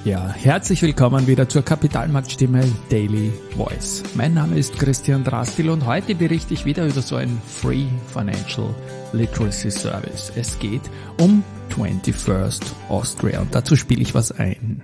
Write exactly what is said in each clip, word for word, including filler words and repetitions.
Ja, herzlich willkommen wieder zur Kapitalmarktstimme Daily Voice. Mein Name ist Christian Drastil und heute berichte ich wieder über so ein Free Financial Literacy Service. Es geht um twenty-first Austria und dazu spiele ich was ein.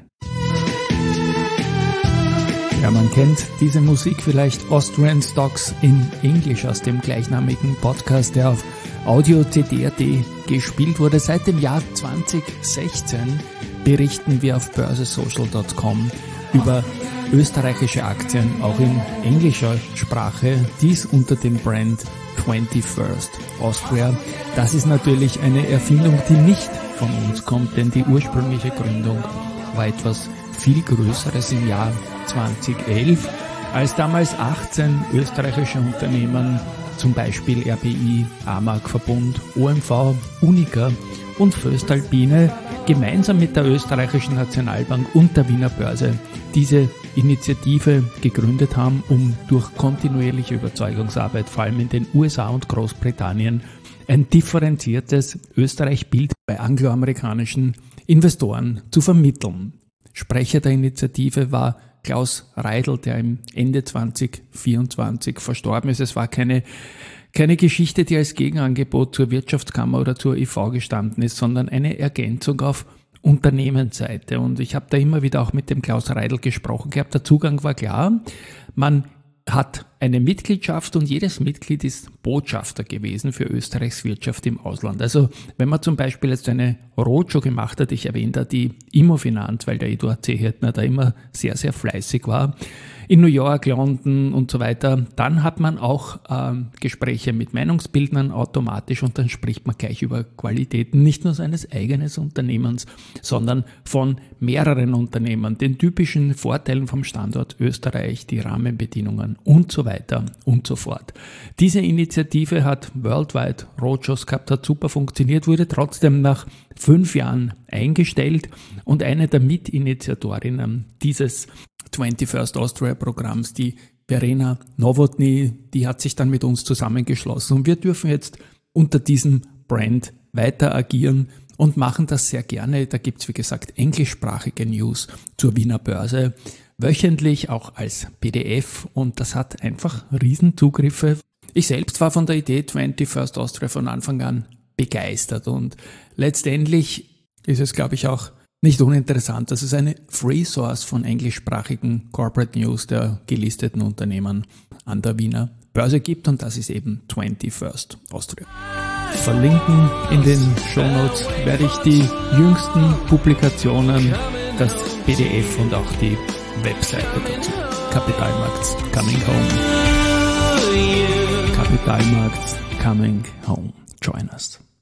Ja, man kennt diese Musik vielleicht, Austrian Stocks in Englisch aus dem gleichnamigen Podcast, der auf Audio C D punkt A T gespielt wurde. Seit dem Jahr zwanzig sechzehn berichten wir auf börse social punkt com über österreichische Aktien, auch in englischer Sprache, dies unter dem Brand twenty-first Austria. Das ist natürlich eine Erfindung, die nicht von uns kommt, denn die ursprüngliche Gründung war etwas viel Größeres im Jahr zwanzig elf, als damals achtzehn österreichische Unternehmen, zum Beispiel R B I, AMAG Verbund, O M V, Unica und Voestalpine, gemeinsam mit der österreichischen Nationalbank und der Wiener Börse diese Initiative gegründet haben, um durch kontinuierliche Überzeugungsarbeit, vor allem in den U S A und Großbritannien, ein differenziertes Österreich-Bild bei angloamerikanischen Investoren zu vermitteln. Sprecher der Initiative war Klaus Reidl, der im Ende zwanzig vierundzwanzig verstorben ist. Es war keine, keine Geschichte, die als Gegenangebot zur Wirtschaftskammer oder zur I V gestanden ist, sondern eine Ergänzung auf Unternehmensseite. Und ich habe da immer wieder auch mit dem Klaus Reidl gesprochen gehabt. Der Zugang war klar. Man hat eine Mitgliedschaft und jedes Mitglied ist Botschafter gewesen für Österreichs Wirtschaft im Ausland. Also wenn man zum Beispiel jetzt eine Roadshow gemacht hat, ich erwähne da die Immofinanz, weil der Eduard Zehetner da immer sehr, sehr fleißig war, in New York, London und so weiter, dann hat man auch ähm, Gespräche mit Meinungsbildnern automatisch und dann spricht man gleich über Qualitäten, nicht nur seines eigenen Unternehmens, sondern von mehreren Unternehmen, den typischen Vorteilen vom Standort Österreich, die Rahmenbedingungen und so weiter und so fort. Diese Initiative hat worldwide Roadshows gehabt, hat super funktioniert, wurde trotzdem nach fünf Jahren eingestellt und eine der Mitinitiatorinnen dieses twenty-first Austria Programms, die Verena Nowotny, die hat sich dann mit uns zusammengeschlossen und wir dürfen jetzt unter diesem Brand weiter agieren und machen das sehr gerne. Da gibt's wie gesagt englischsprachige News zur Wiener Börse, wöchentlich auch als P D F und das hat einfach Riesenzugriffe. Ich selbst war von der Idee twenty-first Austria von Anfang an begeistert und letztendlich ist es, glaube ich, auch nicht uninteressant, dass es eine Free Source von englischsprachigen Corporate News der gelisteten Unternehmen an der Wiener Börse gibt und das ist eben twenty-first Austria. Verlinken in den Shownotes werde ich die jüngsten Publikationen, das P D F und auch die Webseite dazu. Kapitalmarkts Coming Home. Kapitalmarkts Coming Home. Join us.